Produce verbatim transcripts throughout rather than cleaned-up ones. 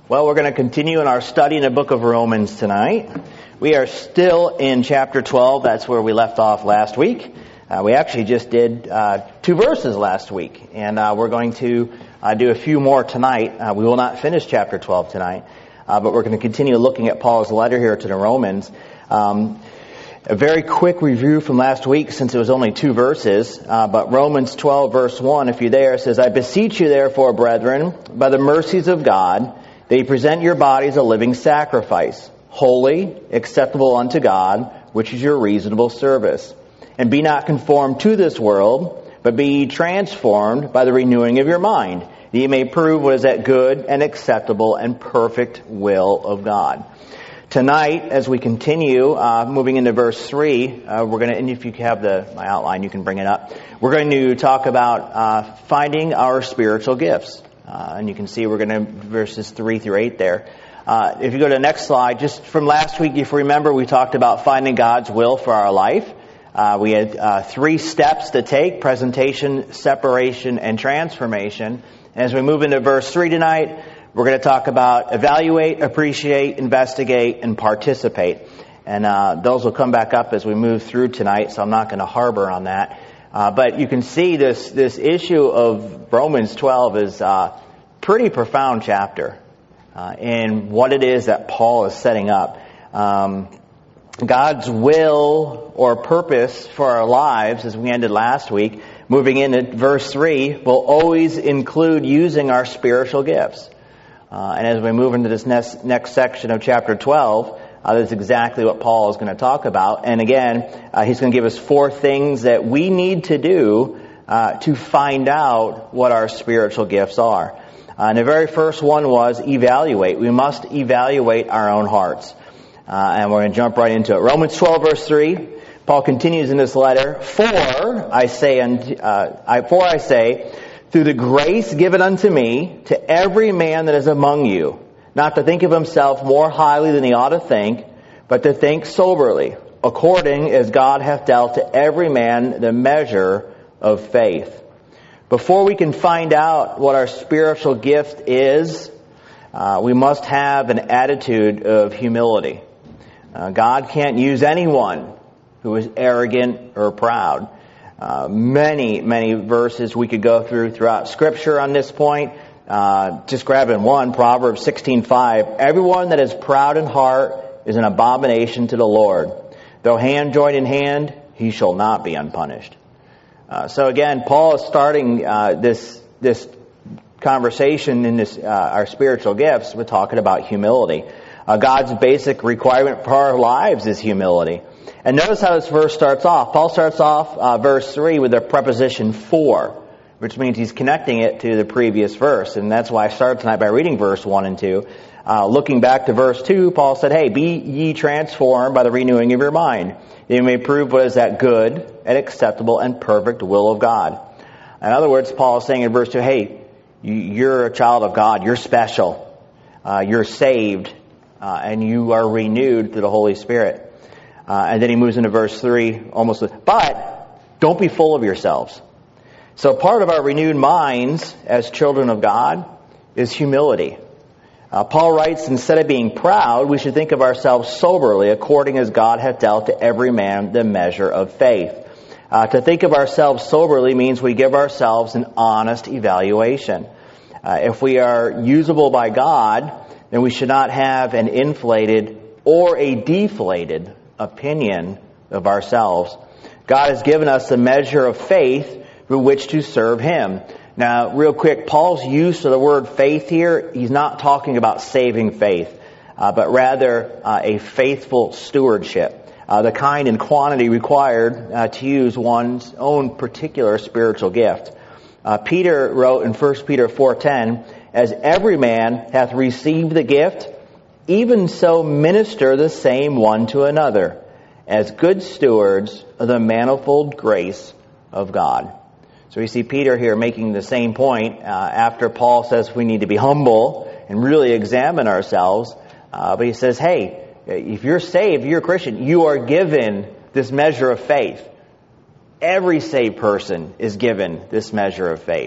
Well, we're going to continue in our study in the book of Romans tonight. We are still in chapter twelve. That's where we left off last week. Uh, we actually just did uh, two verses last week, and uh, we're going to uh, do a few more tonight. Uh, we will not finish chapter twelve tonight, uh, but we're going to continue looking at Paul's letter here to the Romans. Um, a very quick review from last week, since it was only two verses, uh, but Romans twelve verse one, if you're there, says, "I beseech you therefore, brethren, by the mercies of God, that you present your bodies a living sacrifice, holy, acceptable unto God, which is your reasonable service. And be not conformed to this world, but be ye transformed by the renewing of your mind, that ye may prove what is that good and acceptable and perfect will of God." Tonight, as we continue, uh, moving into verse three, uh, we're going to, and if you have the my outline, you can bring it up. We're going to talk about uh, finding our spiritual gifts. Uh, and you can see we're going to verses three through eight there. Uh, if you go to the next slide, just from last week, if you remember, we talked about finding God's will for our life. Uh, we had uh, three steps to take: presentation, separation, and transformation. And as we move into verse three tonight, we're going to talk about evaluate, appreciate, investigate, and participate. And uh, those will come back up as we move through tonight, so I'm not going to harbor on that. Uh, but you can see this this issue of Romans twelve is a pretty profound chapter uh, in what it is that Paul is setting up. Um, God's will or purpose for our lives, as we ended last week, moving into verse three, will always include using our spiritual gifts. Uh, and as we move into this next, next section of chapter twelve, Uh, that's exactly what Paul is going to talk about. And again, uh, he's going to give us four things that we need to do uh, to find out what our spiritual gifts are. Uh, and the very first one was evaluate. We must evaluate our own hearts. Uh, and we're going to jump right into it. Romans twelve verse three, Paul continues in this letter, For I say, uh, I, for I say, through the grace given unto me, to every man that is among you, not to think of himself more highly than he ought to think, but to think soberly, according as God hath dealt to every man the measure of faith. Before we can find out what our spiritual gift is, uh, we must have an attitude of humility. Uh, God can't use anyone who is arrogant or proud. Uh, many, many verses we could go through throughout Scripture on this point. Uh, just grabbing one, Proverbs sixteen five. Everyone that is proud in heart is an abomination to the Lord. Though hand join in hand, he shall not be unpunished. Uh, so again, Paul is starting uh, this this conversation in this uh, our spiritual gifts with talking about humility. Uh, God's basic requirement for our lives is humility. And notice how this verse starts off. Paul starts off uh, verse three with the preposition for, which means he's connecting it to the previous verse. And that's why I started tonight by reading verse one and two. Uh, looking back to verse two, Paul said, hey, be ye transformed by the renewing of your mind, that you may prove what is that good and acceptable and perfect will of God. In other words, Paul is saying in verse two, hey, you're a child of God, you're special, uh, you're saved, uh, and you are renewed through the Holy Spirit. Uh, and then he moves into verse three, almost, but don't be full of yourselves. So part of our renewed minds as children of God is humility. Uh, Paul writes, instead of being proud, we should think of ourselves soberly, according as God hath dealt to every man the measure of faith. Uh, to think of ourselves soberly means we give ourselves an honest evaluation. Uh, if we are usable by God, then we should not have an inflated or a deflated opinion of ourselves. God has given us the measure of faith through which to serve Him. Now, real quick, Paul's use of the word faith here, he's not talking about saving faith, uh, but rather uh, a faithful stewardship, uh, the kind and quantity required uh, to use one's own particular spiritual gift. Uh, Peter wrote in First Peter four ten, as every man hath received the gift, even so minister the same one to another, as good stewards of the manifold grace of God. So we see Peter here making the same point uh, after Paul says we need to be humble and really examine ourselves. Uh, but he says, hey, if you're saved, if you're a Christian, you are given this measure of faith. Every saved person is given this measure of faith.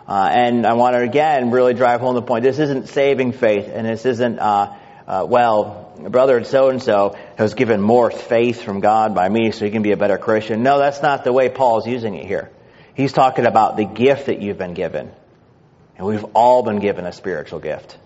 Uh, and I want to, again, really drive home the point. This isn't saving faith, and this isn't, uh, uh, well, brother so-and-so has given more faith from God by me so he can be a better Christian. No, that's not the way Paul's using it here. He's talking about the gift that you've been given. And we've all been given a spiritual gift.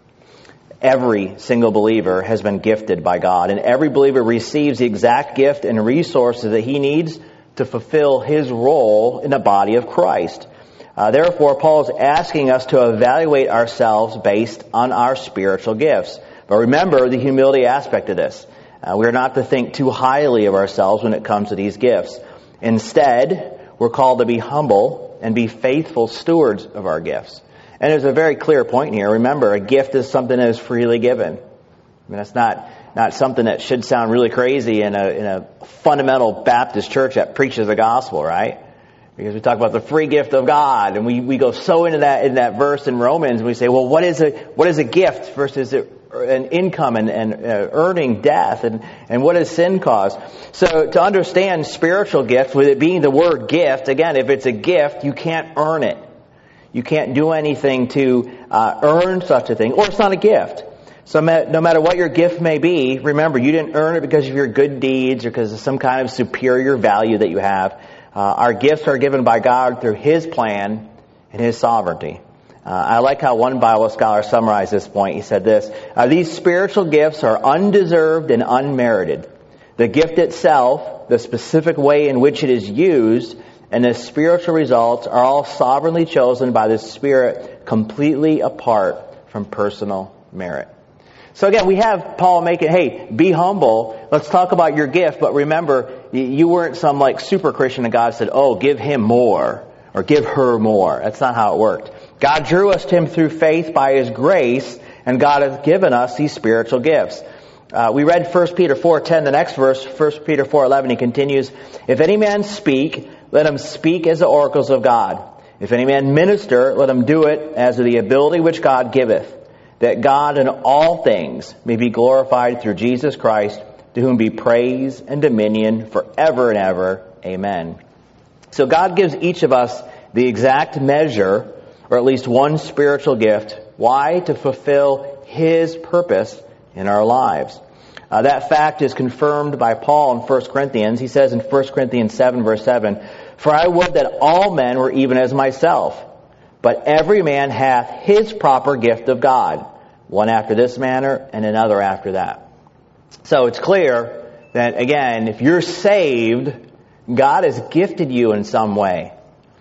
Every single believer has been gifted by God, and every believer receives the exact gift and resources that he needs to fulfill his role in the body of Christ. Uh, therefore, Paul is asking us to evaluate ourselves based on our spiritual gifts. But remember the humility aspect of this. Uh, we're not to think too highly of ourselves when it comes to these gifts. Instead, we're called to be humble and be faithful stewards of our gifts. And there's a very clear point here. Remember, a gift is something that is freely given. I mean, it's not, not something that should sound really crazy in a, in a fundamental Baptist church that preaches the gospel, right? Because we talk about the free gift of God, and we, we go so into that in that verse in Romans, and we say, well, what is a what is a gift versus an income and, and uh, earning death, and, and what does sin cause? So to understand spiritual gifts, with it being the word gift, again, if it's a gift, you can't earn it. You can't do anything to uh, earn such a thing, or it's not a gift. So no matter what your gift may be, remember, you didn't earn it because of your good deeds or because of some kind of superior value that you have. Uh, our gifts are given by God through His plan and His sovereignty. Uh, I like how one Bible scholar summarized this point. He said this, uh, these spiritual gifts are undeserved and unmerited. The gift itself, the specific way in which it is used, and the spiritual results are all sovereignly chosen by the Spirit, completely apart from personal merit. So again, we have Paul making, hey, be humble. Let's talk about your gift. But remember, you weren't some like super Christian and God said, oh, give him more or give her more. That's not how it worked. God drew us to Him through faith by His grace, and God has given us these spiritual gifts. Uh, we read First Peter four ten, the next verse, First Peter four eleven, he continues, if any man speak, let him speak as the oracles of God. If any man minister, let him do it as of the ability which God giveth, that God in all things may be glorified through Jesus Christ, to whom be praise and dominion forever and ever. Amen. So God gives each of us the exact measure, or at least one spiritual gift. Why? To fulfill His purpose in our lives. Uh, that fact is confirmed by Paul in First Corinthians. He says in First Corinthians seven, verse seven, for I would that all men were even as myself, but every man hath his proper gift of God, one after this manner and another after that. So it's clear that, again, if you're saved, God has gifted you in some way.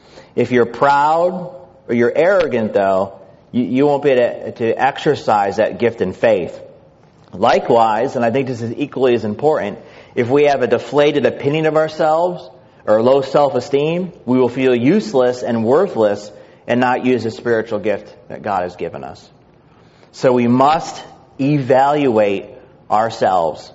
If you're proud or you're arrogant, though, you, you won't be able to, to exercise that gift in faith. Likewise, and I think this is equally as important, if we have a deflated opinion of ourselves or low self-esteem, we will feel useless and worthless and not use the spiritual gift that God has given us. So we must evaluate ourselves.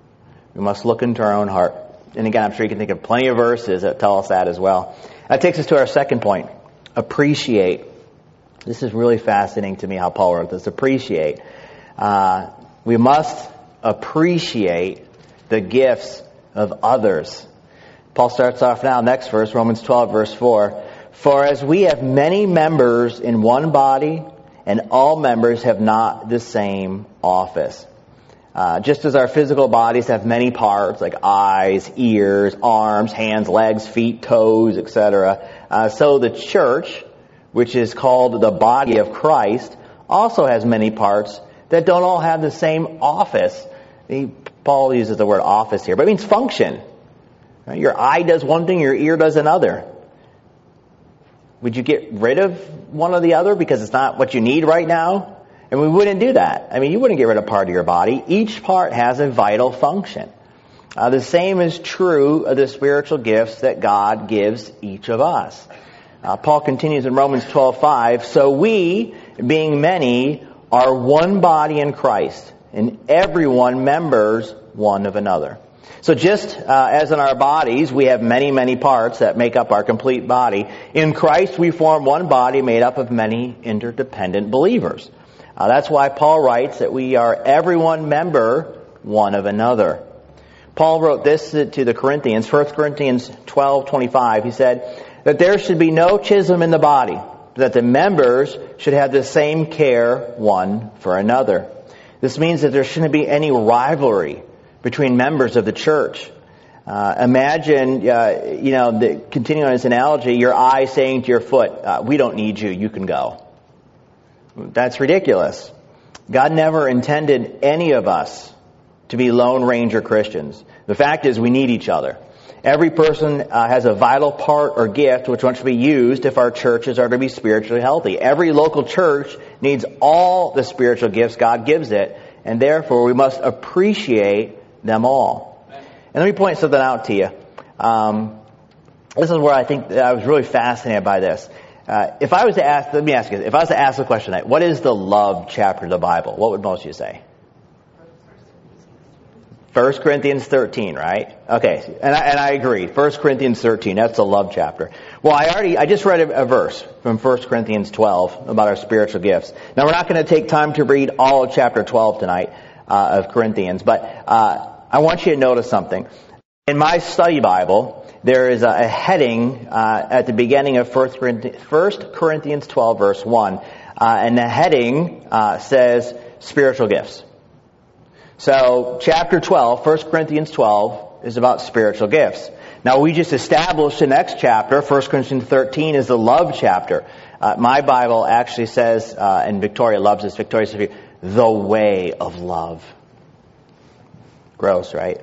We must look into our own heart. And again, I'm sure you can think of plenty of verses that tell us that as well. That takes us to our second point. Appreciate. This is really fascinating to me how Paul wrote this. Appreciate. Uh, we must appreciate the gifts of others. Paul starts off now, next verse, Romans twelve, verse four. For as we have many members in one body, and all members have not the same office. Uh, just as our physical bodies have many parts, like eyes, ears, arms, hands, legs, feet, toes, et cetera, uh, so the church, which is called the body of Christ, also has many parts that don't all have the same office. He, Paul uses the word office here, but it means function. Right? Your eye does one thing, your ear does another. Would you get rid of one or the other because it's not what you need right now? And we wouldn't do that. I mean, you wouldn't get rid of part of your body. Each part has a vital function. Uh, the same is true of the spiritual gifts that God gives each of us. Uh, Paul continues in Romans twelve five, so we, being many, are one body in Christ, and everyone members one of another. So just uh, as in our bodies, we have many, many parts that make up our complete body. In Christ, we form one body made up of many interdependent believers. Uh, that's why Paul writes that we are everyone member one of another. Paul wrote this to the Corinthians, First Corinthians twelve twenty-five. He said that there should be no schism in the body, that the members should have the same care one for another. This means that there shouldn't be any rivalry between members of the church. Uh, imagine, uh, you know, the, continuing on this analogy, your eye saying to your foot, uh, we don't need you, you can go. That's ridiculous. God never intended any of us to be Lone Ranger Christians. The fact is we need each other. Every person uh, has a vital part or gift which must be used if our churches are to be spiritually healthy. Every local church needs all the spiritual gifts God gives it, and therefore we must appreciate them all. And let me point something out to you. Um, this is where I think that I was really fascinated by this. Uh, if I was to ask, let me ask you, if I was to ask the question, what is the love chapter of the Bible? What would most of you say? First Corinthians thirteen, right? Okay, and I, and I agree. First Corinthians thirteen, that's the love chapter. Well, I already, I just read a, a verse from First Corinthians twelve about our spiritual gifts. Now, we're not going to take time to read all of chapter twelve tonight uh, of Corinthians, but uh, I want you to notice something. In my study Bible, there is a, a heading uh, at the beginning of First Corinthians twelve, verse one, uh, and the heading uh, says spiritual gifts. So, chapter twelve, First Corinthians twelve, is about spiritual gifts. Now, we just established the next chapter, First Corinthians thirteen, is the love chapter. Uh, my Bible actually says, uh, and Victoria loves this, Victoria says, the way of love. Gross, right?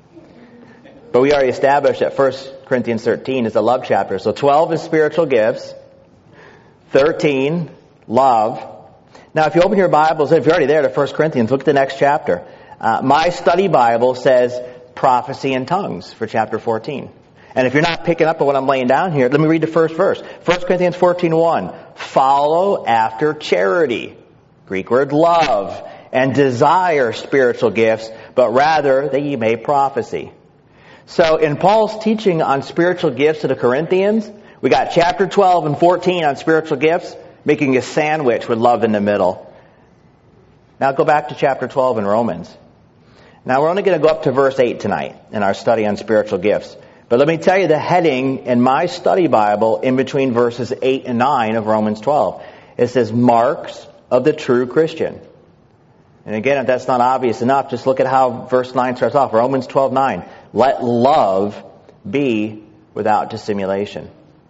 But we already established that First Corinthians thirteen is the love chapter. So twelve is spiritual gifts. thirteen, love. Now, if you open your Bibles, if you're already there to First Corinthians, look at the next chapter. Uh, my study Bible says prophecy and tongues for chapter fourteen. And if you're not picking up on what I'm laying down here, let me read the first verse. First Corinthians fourteen one. Follow after charity. Greek word love. And desire spiritual gifts, but rather that ye may prophecy. So in Paul's teaching on spiritual gifts to the Corinthians, we got chapter twelve and fourteen on spiritual gifts, making a sandwich with love in the middle. Now go back to chapter twelve in Romans. Now we're only going to go up to verse eight tonight in our study on spiritual gifts. But let me tell you the heading in my study Bible in between verses eight and nine of Romans twelve. It says, marks of the true Christian. And again, if that's not obvious enough, just look at how verse nine starts off. Romans twelve nine. Let love be without dissimulation.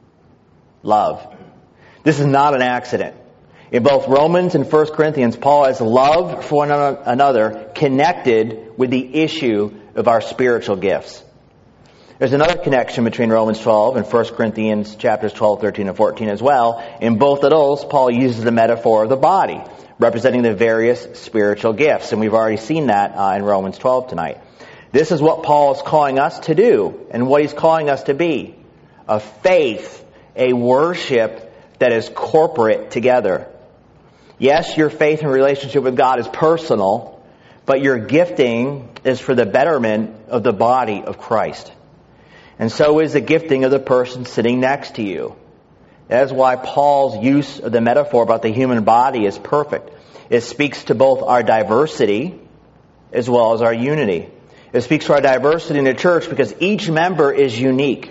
Love. This is not an accident. In both Romans and First Corinthians, Paul has love for one another connected with the issue of our spiritual gifts. There's another connection between Romans twelve and First Corinthians chapters twelve, thirteen, and fourteen as well. In both of those, Paul uses the metaphor of the body, representing the various spiritual gifts. And we've already seen that uh, in Romans twelve tonight. This is what Paul is calling us to do and what he's calling us to be. A faith, a worship that is corporate together. Yes, your faith and relationship with God is personal, but your gifting is for the betterment of the body of Christ. And so is the gifting of the person sitting next to you. That is why Paul's use of the metaphor about the human body is perfect. It speaks to both our diversity as well as our unity. It speaks to our diversity in the church because each member is unique.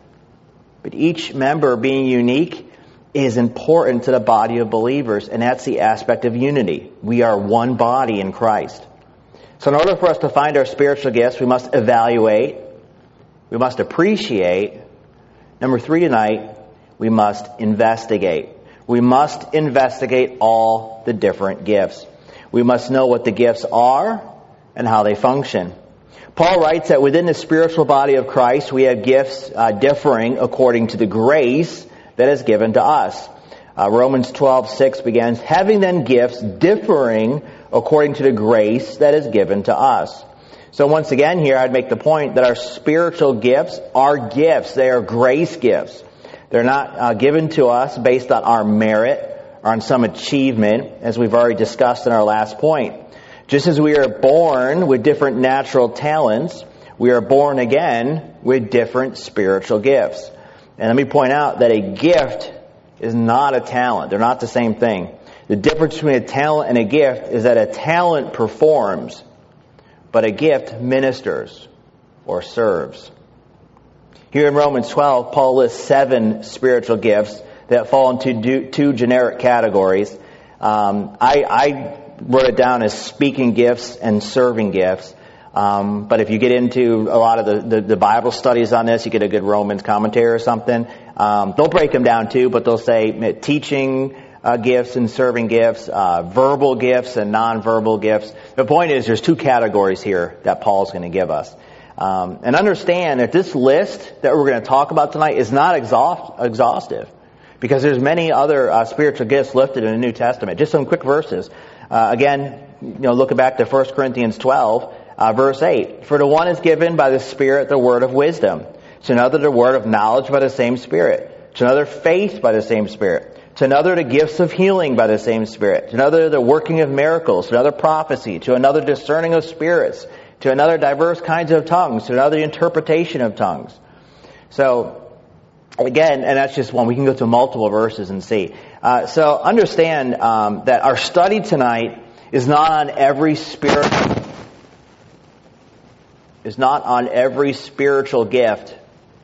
But each member being unique is important to the body of believers, and that's the aspect of unity. We are one body in Christ. So in order for us to find our spiritual gifts, we must evaluate, we must appreciate. Number three tonight, we must investigate. We must investigate all the different gifts. We must know what the gifts are and how they function. Paul writes that within the spiritual body of Christ, we have gifts uh, differing according to the grace that is given to us. Uh, Romans twelve six begins, having then gifts differing according to the grace that is given to us. So once again here, I'd make the point that our spiritual gifts are gifts. They are grace gifts. They're not uh, given to us based on our merit or on some achievement, as we've already discussed in our last point. Just as we are born with different natural talents, we are born again with different spiritual gifts. And let me point out that a gift is not a talent. They're not the same thing. The difference between a talent and a gift is that a talent performs, but a gift ministers or serves. Here in Romans twelve, Paul lists seven spiritual gifts that fall into two generic categories. Um, I, I wrote it down as speaking gifts and serving gifts. Um, but if you get into a lot of the, the, the Bible studies on this, you get a good Romans commentary or something. Um, they'll break them down too, but they'll say teaching uh, gifts and serving gifts, uh, verbal gifts and nonverbal gifts. The point is, there's two categories here that Paul's going to give us. Um, and understand that this list that we're going to talk about tonight is not exhaust, exhaustive, because there's many other uh, spiritual gifts listed in the New Testament. Just some quick verses. Uh, again, you know, looking back to First Corinthians twelve, uh, verse eight. For to one is given by the Spirit the word of wisdom, to another the word of knowledge by the same Spirit, to another faith by the same Spirit, to another the gifts of healing by the same Spirit, to another the working of miracles, to another prophecy, to another discerning of spirits, to another diverse kinds of tongues, to another the interpretation of tongues. So, again, and that's just one. We can go to multiple verses and see. Uh, so understand um, that our study tonight is not on every spiritual is not on every spiritual gift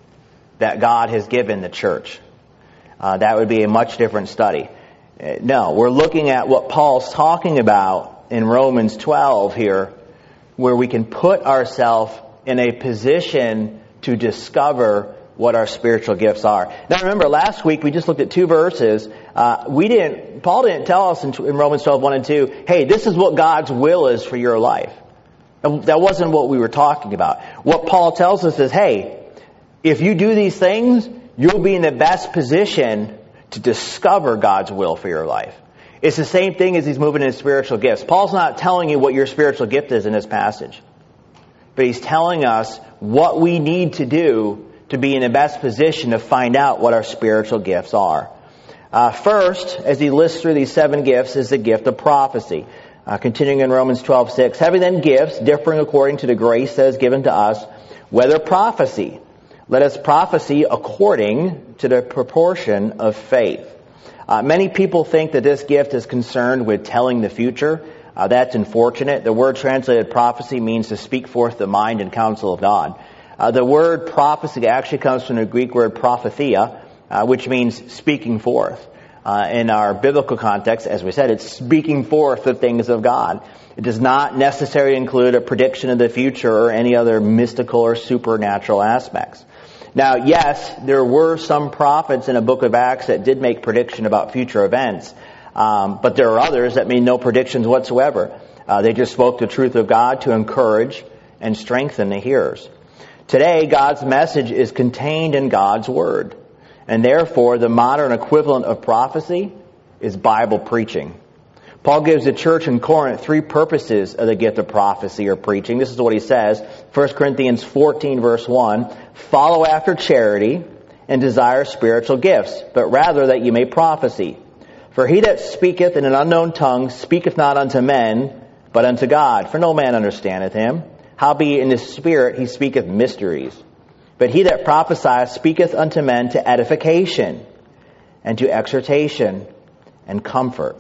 that God has given the church. Uh, that would be a much different study. Uh, no, we're looking at what Paul's talking about in Romans twelve here, where we can put ourselves in a position to discover what our spiritual gifts are. Now remember, last week we just looked at two verses. Uh, we didn't, Paul didn't tell us in, in Romans twelve, one and two, hey, this is what God's will is for your life. That wasn't what we were talking about. What Paul tells us is, hey, if you do these things, you'll be in the best position to discover God's will for your life. It's the same thing as he's moving into spiritual gifts. Paul's not telling you what your spiritual gift is in this passage, but he's telling us what we need to do to be in the best position to find out what our spiritual gifts are. Uh, first, as he lists through these seven gifts, is the gift of prophecy. Uh, continuing in Romans twelve six, having then gifts differing according to the grace that is given to us, whether prophecy, let us prophesy according to the proportion of faith. Uh, many people think that this gift is concerned with telling the future. Uh, that's unfortunate. The word translated prophecy means to speak forth the mind and counsel of God. Uh, the word prophecy actually comes from the Greek word prophetia, uh, which means speaking forth. Uh, in our biblical context, as we said, it's speaking forth the things of God. It does not necessarily include a prediction of the future or any other mystical or supernatural aspects. Now, yes, there were some prophets in the book of Acts that did make prediction about future events, um, but there are others that made no predictions whatsoever. Uh, they just spoke the truth of God to encourage and strengthen the hearers. Today, God's message is contained in God's Word. And therefore, the modern equivalent of prophecy is Bible preaching. Paul gives the church in Corinth three purposes of the gift of prophecy or preaching. This is what he says. First Corinthians fourteen, verse one, follow after charity and desire spiritual gifts, but rather that you may prophesy. For he that speaketh in an unknown tongue speaketh not unto men, but unto God. For no man understandeth him. Howbeit in the Spirit he speaketh mysteries. But he that prophesieth speaketh unto men to edification, and to exhortation, and comfort.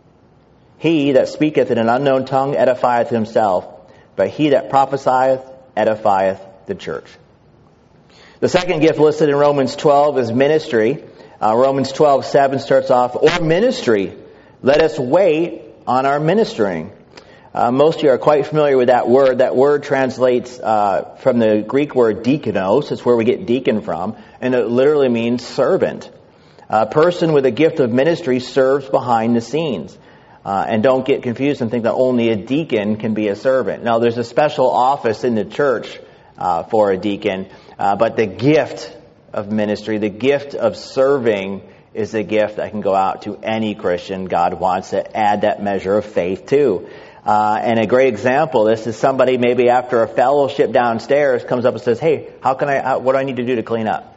He that speaketh in an unknown tongue edifieth himself, but he that prophesieth edifieth the church. The second gift listed in Romans twelve is ministry. Uh, Romans twelve seven starts off, or ministry, let us wait on our ministering. Uh, most of you are quite familiar with that word. That word translates uh, from the Greek word diakonos. It's where we get deacon from. And it literally means servant. A person with a gift of ministry serves behind the scenes. Uh, and don't get confused and think that only a deacon can be a servant. Now, there's a special office in the church uh, for a deacon. Uh, but the gift of ministry, the gift of serving, is a gift that can go out to any Christian. God wants to add that measure of faith too. Uh, and a great example, this is somebody maybe after a fellowship downstairs comes up and says, hey, how can I, how, what do I need to do to clean up?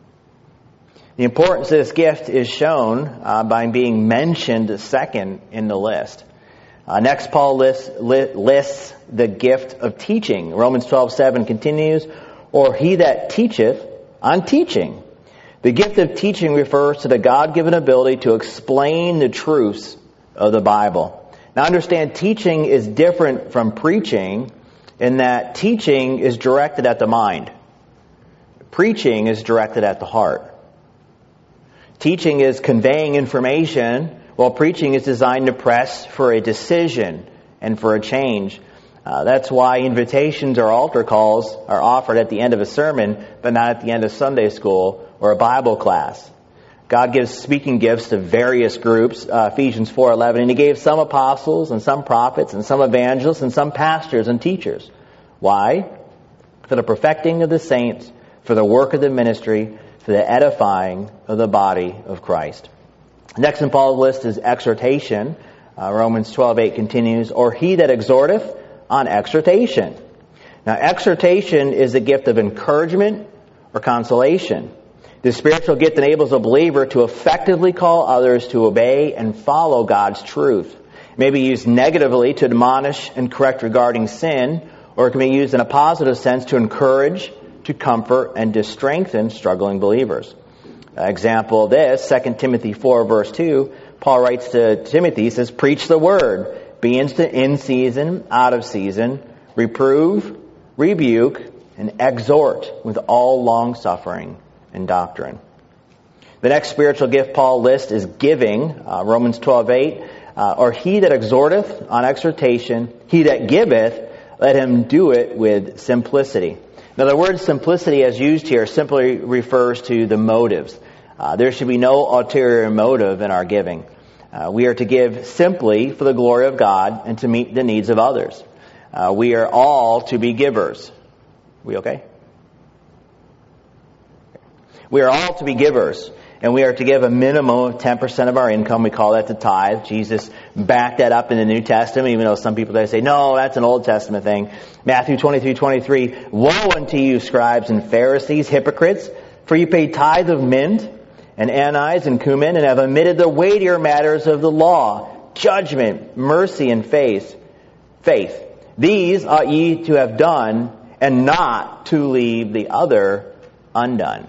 The importance of this gift is shown uh, by being mentioned second in the list. Uh, next, Paul lists, li- lists the gift of teaching. Romans twelve seven continues, or he that teacheth on teaching. The gift of teaching refers to the God-given ability to explain the truths of the Bible. Now understand, teaching is different from preaching in that teaching is directed at the mind. Preaching is directed at the heart. Teaching is conveying information, while preaching is designed to press for a decision and for a change. Uh, that's why invitations or altar calls are offered at the end of a sermon, but not at the end of Sunday school or a Bible class. God gives speaking gifts to various groups, uh, Ephesians four eleven, and He gave some apostles and some prophets and some evangelists and some pastors and teachers. Why? For the perfecting of the saints, for the work of the ministry, for the edifying of the body of Christ. Next in Paul's list is exhortation. Uh, Romans twelve eight continues, or he that exhorteth on exhortation. Now, exhortation is the gift of encouragement or consolation. This spiritual gift enables a believer to effectively call others to obey and follow God's truth. It may be used negatively to admonish and correct regarding sin, or it can be used in a positive sense to encourage, to comfort, and to strengthen struggling believers. An example of this, Second Timothy four, verse two, Paul writes to Timothy, he says, preach the word, be in season, out of season, reprove, rebuke, and exhort with all long-suffering and doctrine. The next spiritual gift Paul lists is giving, uh, Romans twelve eight, uh, or he that exhorteth on exhortation, he that giveth, let him do it with simplicity. Now the word simplicity as used here simply refers to the motives. Uh, there should be no ulterior motive in our giving. Uh, we are to give simply for the glory of God and to meet the needs of others. Uh, we are all to be givers. We okay? We are all to be givers, and we are to give a minimum of ten percent of our income. We call that the tithe. Jesus backed that up in the New Testament, even though some people they say, no, that's an Old Testament thing. Matthew twenty-three twenty-three, woe unto you, scribes and Pharisees, hypocrites, for you pay tithe of mint and anise and cumin, and have omitted the weightier matters of the law, judgment, mercy, and faith. Faith. These ought ye to have done, and not to leave the other undone.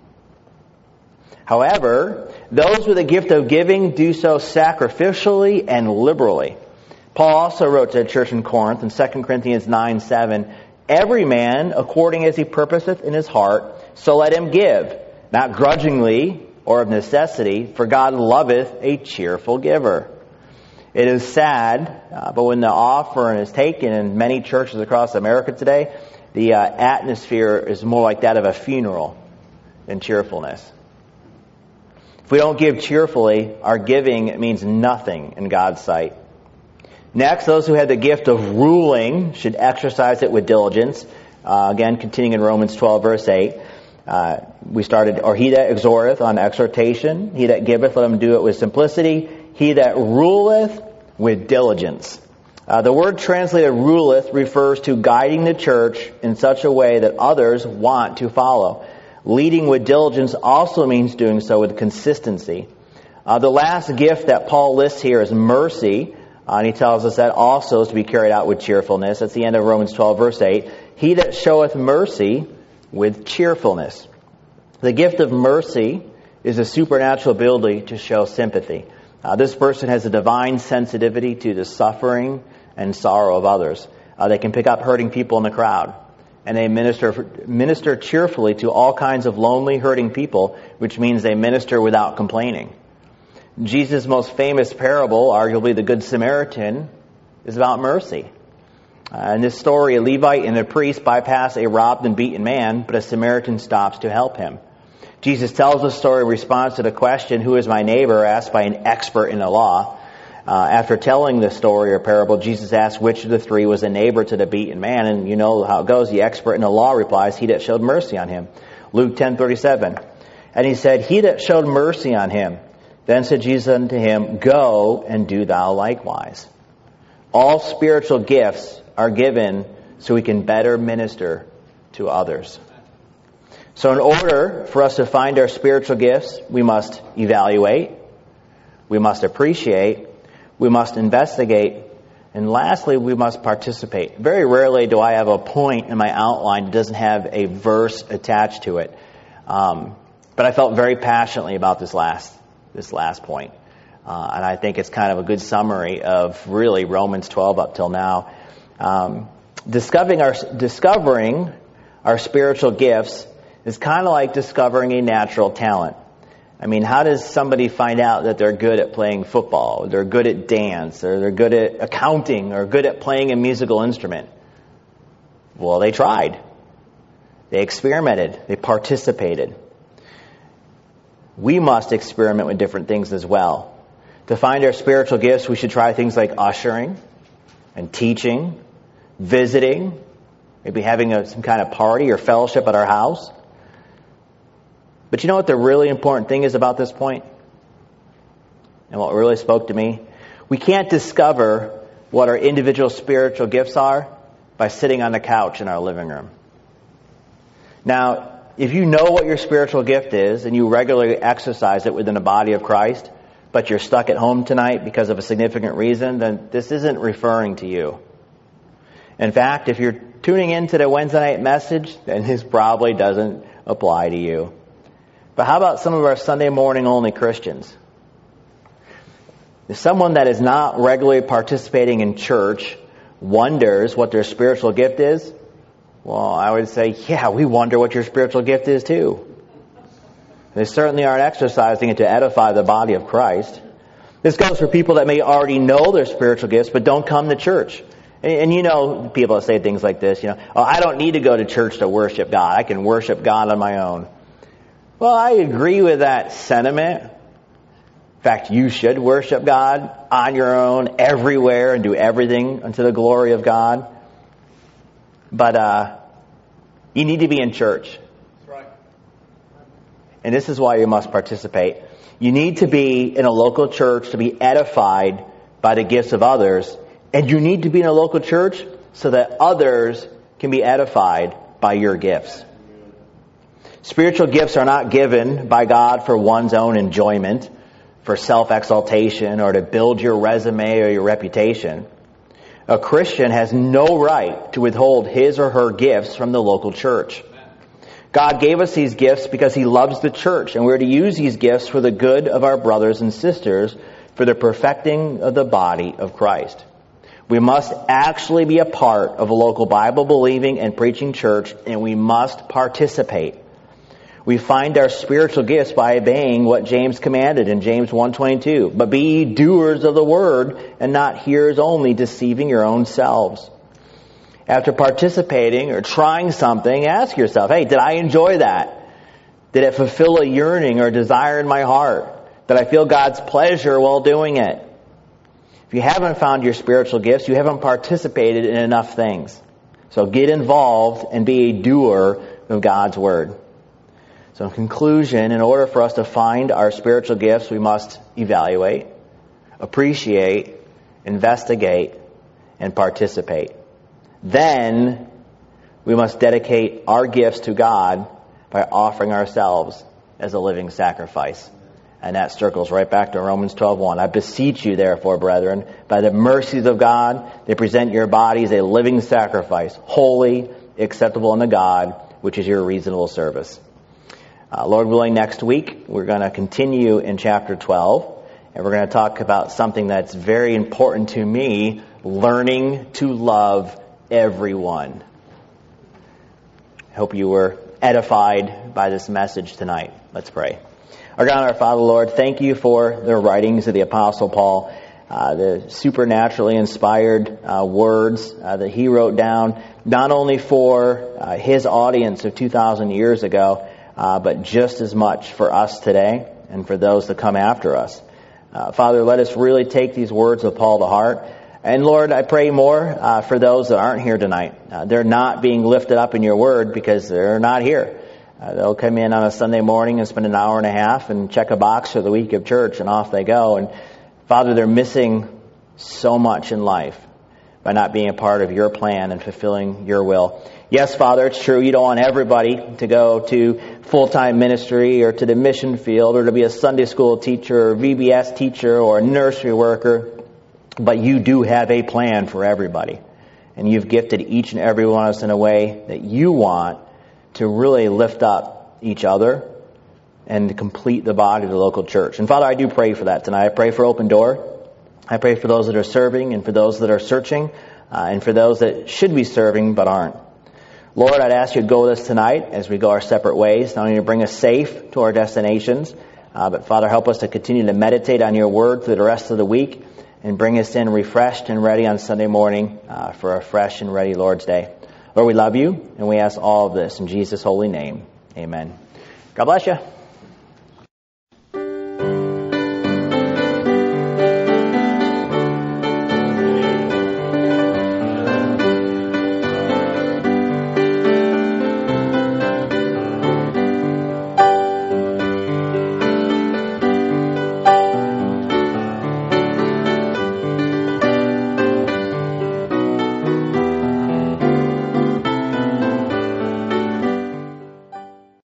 However, those with the gift of giving do so sacrificially and liberally. Paul also wrote to the church in Corinth in Second Corinthians nine seven, every man according as he purposeth in his heart, so let him give, not grudgingly or of necessity, for God loveth a cheerful giver. It is sad, uh, but when the offering is taken in many churches across America today, the uh, atmosphere is more like that of a funeral than cheerfulness. If we don't give cheerfully, our giving means nothing in God's sight. Next, those who have the gift of ruling should exercise it with diligence. Uh, again, continuing in Romans twelve, verse eight. Uh, we started, or he that exhorteth on exhortation, he that giveth, let him do it with simplicity. He that ruleth with diligence. Uh, the word translated ruleth refers to guiding the church in such a way that others want to follow. Leading with diligence also means doing so with consistency. Uh, the last gift that Paul lists here is mercy, uh, and he tells us that also is to be carried out with cheerfulness. That's the end of Romans twelve, verse eight. He that showeth mercy with cheerfulness. The gift of mercy is a supernatural ability to show sympathy. Uh, this person has a divine sensitivity to the suffering and sorrow of others. Uh, they can pick up hurting people in the crowd, and they minister minister cheerfully to all kinds of lonely, hurting people, which means they minister without complaining. Jesus' most famous parable, arguably the Good Samaritan, is about mercy. Uh, in this story, a Levite and a priest bypass a robbed and beaten man, but a Samaritan stops to help him. Jesus tells the story in response to the question, who is my neighbor, asked by an expert in the law. Uh, after telling the story or parable, Jesus asks which of the three was a neighbor to the beaten man, and you know how it goes. The expert in the law replies, he that showed mercy on him. Luke ten thirty-seven. And he said, he that showed mercy on him. Then said Jesus unto him, go and do thou likewise. All spiritual gifts are given so we can better minister to others. So in order for us to find our spiritual gifts, we must evaluate, we must appreciate, we must investigate, and lastly, we must participate. Very rarely do I have a point in my outline that doesn't have a verse attached to it. Um, but I felt very passionately about this last this last point. Uh, and I think it's kind of a good summary of really Romans twelve up till now. Um, discovering our discovering our spiritual gifts is kind of like discovering a natural talent. I mean, how does somebody find out that they're good at playing football, or they're good at dance, or they're good at accounting, or good at playing a musical instrument? Well, they tried. They experimented. They participated. We must experiment with different things as well. To find our spiritual gifts, we should try things like ushering and teaching, visiting, maybe having a, some kind of party or fellowship at our house. But you know what the really important thing is about this point? And what really spoke to me? We can't discover what our individual spiritual gifts are by sitting on the couch in our living room. Now, if you know what your spiritual gift is and you regularly exercise it within the body of Christ, but you're stuck at home tonight because of a significant reason, then this isn't referring to you. In fact, if you're tuning into the Wednesday night message, then this probably doesn't apply to you. But how about some of our Sunday morning only Christians? If someone that is not regularly participating in church wonders what their spiritual gift is, well, I would say, yeah, we wonder what your spiritual gift is too. They certainly aren't exercising it to edify the body of Christ. This goes for people that may already know their spiritual gifts but don't come to church. And, and you know, people that say things like this, you know, oh, I don't need to go to church to worship God. I can worship God on my own. Well, I agree with that sentiment. In fact, you should worship God on your own, everywhere, and do everything unto the glory of God. But uh, you need to be in church. And this is why you must participate. You need to be in a local church to be edified by the gifts of others. And you need to be in a local church so that others can be edified by your gifts. Spiritual gifts are not given by God for one's own enjoyment, for self-exaltation, or to build your resume or your reputation. A Christian has no right to withhold his or her gifts from the local church. God gave us these gifts because He loves the church, and we're to use these gifts for the good of our brothers and sisters, for the perfecting of the body of Christ. We must actually be a part of a local Bible-believing and preaching church, and we must participate. We find our spiritual gifts by obeying what James commanded in James one twenty-two. But be ye doers of the word, and not hearers only, deceiving your own selves. After participating or trying something, ask yourself, hey, did I enjoy that? Did it fulfill a yearning or desire in my heart? Did I feel God's pleasure while doing it? If you haven't found your spiritual gifts, you haven't participated in enough things. So get involved and be a doer of God's word. So in conclusion, in order for us to find our spiritual gifts, we must evaluate, appreciate, investigate, and participate. Then we must dedicate our gifts to God by offering ourselves as a living sacrifice. And that circles right back to Romans twelve one. I beseech you, therefore, brethren, by the mercies of God, that present your bodies a living sacrifice, holy, acceptable unto God, which is your reasonable service. Uh, Lord willing, next week we're going to continue in chapter twelve, and we're going to talk about something that's very important to me, learning to love everyone. I hope you were edified by this message tonight. Let's pray. Our God, our Father, Lord, thank you for the writings of the Apostle Paul, uh, the supernaturally inspired uh, words uh, that he wrote down, not only for uh, his audience of two thousand years ago, uh, but just as much for us today and for those that come after us. Uh, Father, let us really take these words of Paul to heart. And Lord, I pray more uh, for those that aren't here tonight. Uh, they're not being lifted up in your word because they're not here. Uh, they'll come in on a Sunday morning and spend an hour and a half and check a box for the week of church, and off they go. And Father, they're missing so much in life by not being a part of your plan and fulfilling your will. Yes, Father, it's true. You don't want everybody to go to full-time ministry or to the mission field or to be a Sunday school teacher or V B S teacher or a nursery worker. But you do have a plan for everybody. And you've gifted each and every one of us in a way that you want to really lift up each other and to complete the body of the local church. And Father, I do pray for that tonight. I pray for Open Door. I pray for those that are serving and for those that are searching uh, and for those that should be serving but aren't. Lord, I'd ask you to go with us tonight as we go our separate ways, not only to bring us safe to our destinations, Uh, but Father, help us to continue to meditate on your word through the rest of the week and bring us in refreshed and ready on Sunday morning uh, for a fresh and ready Lord's Day. Lord, we love you, and we ask all of this in Jesus' holy name. Amen. God bless you.